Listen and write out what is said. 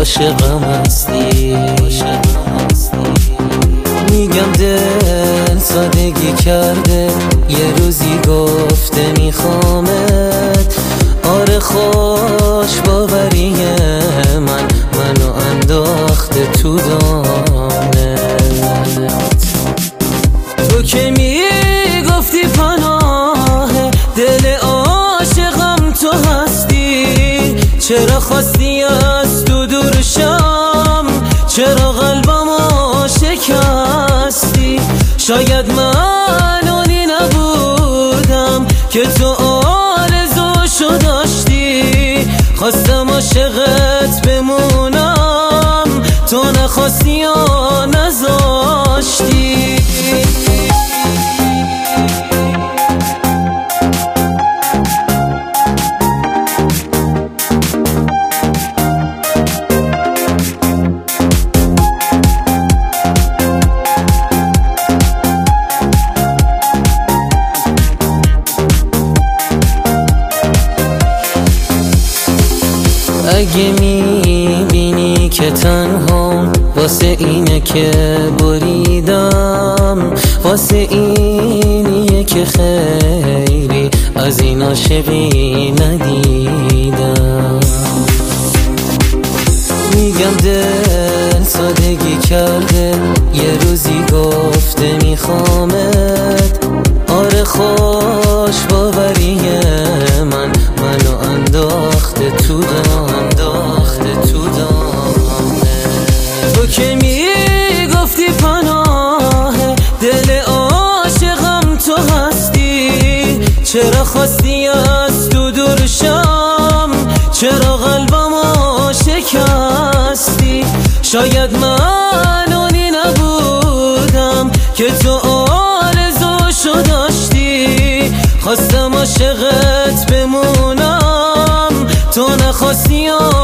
عاشقم هستی. میگم دل سادگی کرده، یه روزی گفته میخوامت. آره خوش باوریه منو انداخته تو دامت. تو که میگفتی پناه دل عاشقم تو هستی، چرا خواستی از تو دور شم؟ چرا قلبمو شکستی؟ شاید من اونی نبودم که تو آرزوشو داشتی. خواستم عاشقت بمونم، تو نخواستی یا نذاشتی. اگه میبینی که تنها واسه اینه که بریدم، واسه اینیه که خیلی از این عاشقی ندیدم. میگم دل سادگی کرده، یه روزی گفته میخوامت. آره خوش باوریه منو انداخته تو دامت. تو که میگفتی پناه دل عاشقم تو هستی، چرا خواستی از تو دور شم؟ چرا قلبمو شکستی؟ شاید من اونی نبودم که تو آرزوشو داشتی. خواستم عاشقت بمونم، تو نخواستی